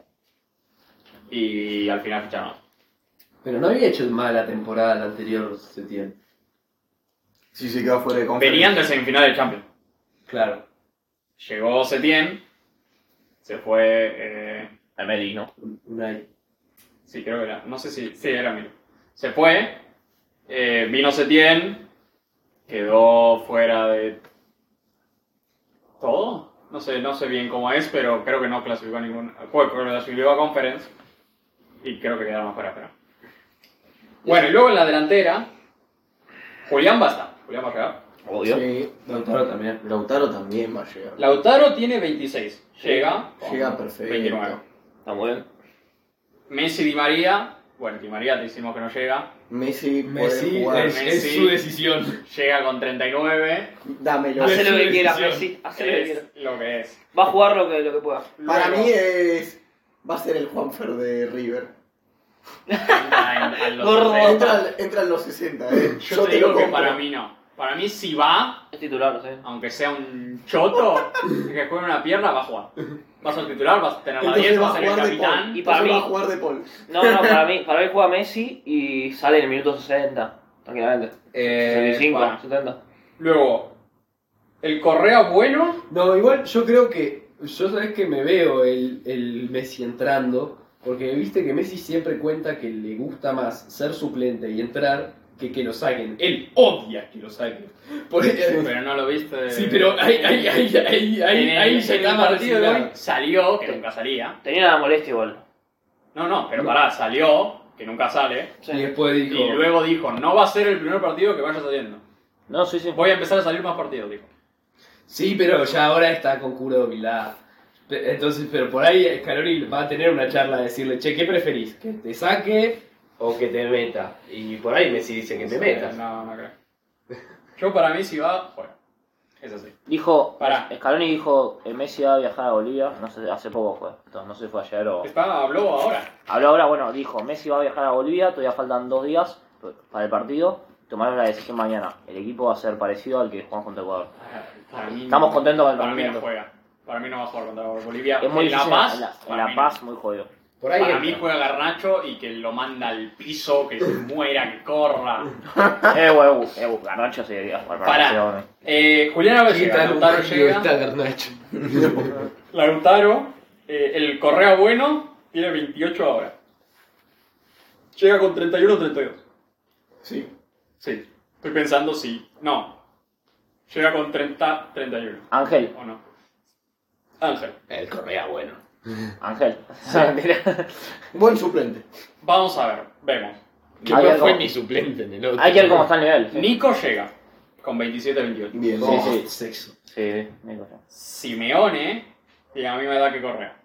y al final ficharon a otro. Pero no había hecho mal la temporada anterior, Setién. Sí, se quedó fuera de conferencia. Venían de semifinal de Champions. Claro. Llegó Setién, se fue. Eh, Emery, ¿no? Unai. sí, creo que era. No sé si. Sí, era mío. Se fue, eh, vino Setién, quedó fuera de. ¿Todo? No sé, no sé bien cómo es, pero creo que no clasificó a ningún. Fue, clasificó a Conference y creo que quedaron afuera, pero. Bueno, y luego en la delantera, Julián va a estar. Julián va a llegar. Obvio. Sí, Lautaro también. Lautaro también va a llegar. Lautaro tiene veintiséis. Llega. con Llega perfecto. veintinueve. Está muy bien. Messi Di María. Bueno, Di María te decimos que no llega. Messi, Messi puede jugar. es, es Messi. su decisión. Llega con treinta y nueve. Dámelo. Hace- Hace lo su que quieras, decisión. Messi. Hace lo que quieras. Es lo que es. Va a jugar lo que, lo que pueda. Para Luego, mí es. Va a ser el Juanfer de River. entra en- en los Gordo. sesenta. Entra, entra en los sesenta, eh. Yo te te digo lo que compro. para mí no. Para mí si va, Es titular, ¿sí? aunque sea un choto, que juegue una pierna, va a jugar. Va a ser titular, va a tener la Entonces diez, va va a a ser el jugar de capitán. Paul. Y para Entonces mí- va a jugar de Paul. No, no, para mí, para mí juega Messi y sale en el minuto sesenta. Tranquilamente. Eh, sesenta y cinco, bueno. setenta. Luego, el Correa bueno. No, igual yo creo que. Yo sabés que me veo el, el Messi entrando. Porque viste que Messi siempre cuenta que le gusta más ser suplente y entrar que que lo saquen. Él odia que lo saquen. Por Pero no lo viste. sí, pero ahí, ahí, ahí, ahí, ahí, en el, ahí ya en el estaba partido de hoy resignado. salió, que nunca salía. Tenía una molestia igual. No, no, pero pará, salió, que nunca sale. Y después dijo. Y luego dijo, no va a ser el primer partido que vaya saliendo. No, sí, sí. Voy a empezar a salir más partidos, dijo. Sí, pero ya ahora está con cura de humildad. Pe- Entonces, pero por ahí Scaloni va a tener una charla de decirle, che, ¿qué preferís? ¿Que te saque o que te meta? Y por ahí Messi dice que te metas. No, no creo. Yo para mí si va, juega. Es así. Dijo, Pará. Scaloni dijo que Messi va a viajar a Bolivia. No sé, hace poco fue. Entonces, no sé si fue ayer o. Está, habló ahora. Habló ahora, bueno, dijo, Messi va a viajar a Bolivia, todavía faltan dos días para el partido. Tomaremos la decisión mañana. El equipo va a ser parecido al que jugamos contra Ecuador. Para mí, Estamos contentos con el Para mí no rendimiento. juega. Para mí no va a jugar contra Bolivia. Es muy en La difícil Paz, en la, en para La mí Paz muy jodido. Por ahí Para entra. mí juega Garnacho y que lo manda al piso, que se muera, que corra. eh, bueno, eh, Garnacho se debería jugar para Pará. la selección. Eh, Julián Álvarez ¿Qué llega, tan Lautaro frío llega. está Garnacho? Lautaro, eh, el Correa bueno, tiene veintiocho ahora. Llega con treinta y uno o treinta y dos. Sí. Sí. Estoy pensando si. No. Llega con treinta, treinta y uno. Ángel, ¿O no? Ángel. El Correa, bueno. Ángel. Buen suplente. Vamos a ver, vemos. Que Hay no algo- fue mi suplente en el otro. Hay que ver cómo está el nivel. Sí, Nico llega con veintisiete veintiocho. Bien. Oh, sí. sexo. sí, Nico, sí. Simeone tiene la misma edad que Correa.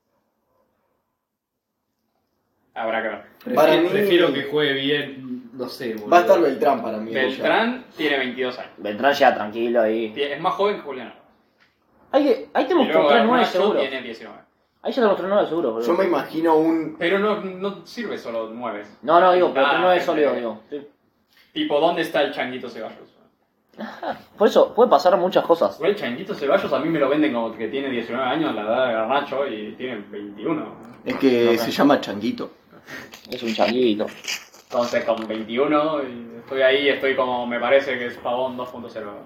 Habrá que ver. Prefiero, Para mí- prefiero que juegue bien, no sé, boludo. Va a estar Beltrán para mí. Beltrán tiene veintidós años. Beltrán ya tranquilo ahí. Tie- Es más joven que Julián Álvarez. Hay que, ahí Y tenemos luego tres nueve Garnacho seguro. tiene diecinueve. Ahí ya tenemos tres nueve seguro, boludo. Yo me imagino un. Pero no, no sirve solo nueve. No, no, digo, pero Ah, tres nueve gente. sólido, digo. Sí. Tipo, ¿dónde está el Changuito Ceballos? Por eso, puede pasar muchas cosas. Igual el Changuito Ceballos a mí me lo venden como que tiene diecinueve años, la edad de Garnacho, y tiene veintiuno. Es que Ok. se llama Changuito. Es un changuito. Entonces con veintiuno y estoy ahí, estoy como, me parece que es Pavón dos punto cero.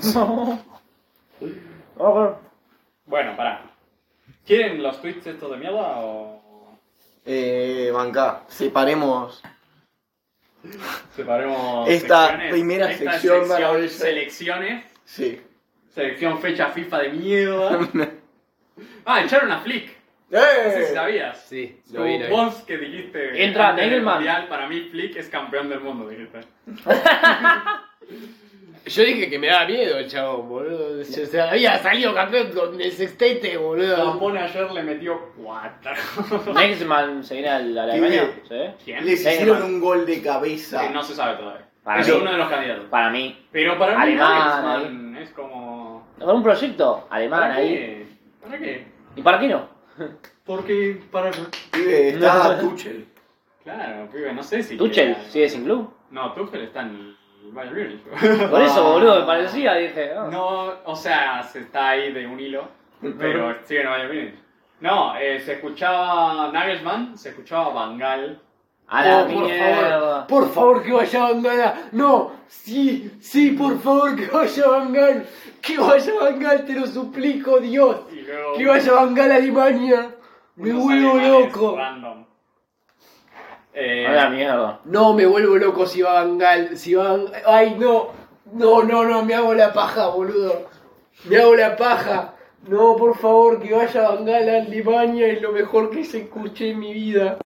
Bueno, pará. ¿Quieren los tweets estos de mierda o Eh, banca, separemos. separemos Esta secciones? primera Esta sección maravillosa. selecciones, Sí. selección fecha FIFA de mierda. Ah, echaron a Flick. No sé si ¡Eh! sabías. Sí, Tú, lo vi, lo vi. vos que dijiste Entra antes del Nagelman. Mundial, para mí Flick es campeón del mundo, dijiste. Yo dije que me daba miedo el chabón, boludo. O sea, había salido campeón con el sextete, boludo. Japón ayer le metió cuatro. Nextman se viene a la Sí. Alemania. ¿Sí? ¿Quién? Les Venga, hicieron man. un gol de cabeza. Que no se sabe todavía. Para es mí, uno de los candidatos. para mí. Pero para mí Alemán, Nagelsmann es como... Con un proyecto alemán ¿Para ahí. qué? ¿Para qué? ¿Y para qué no? Porque para... Pibe, está Tuchel. Claro, pibe, no sé si... Tuchel quiere- sigue sin club. No, Tuchel está en el Bayern Múnich. Por eso, boludo, me parecía, dije. ah. No, o sea, se está ahí de un hilo, pero sigue en el Bayern Múnich. No, eh, se escuchaba Nagelsmann, se escuchaba Van Gaal. A la Oh, por mierda. favor, por favor que vaya Van Gaal. No, sí, sí, por favor que vaya Van Gaal. Que vaya Van Gaal, te lo suplico, Dios. Y luego Que vaya Van Gaal a Alemania. Me unos vuelvo alemanes loco. random. Eh, A la mierda. No, me vuelvo loco si va Van Gaal. Si va Van... Ay, no. No, no, no, me hago la paja, boludo. Me hago la paja. No, por favor, que vaya Van Gaal a Alemania. Es lo mejor que se escuché en mi vida.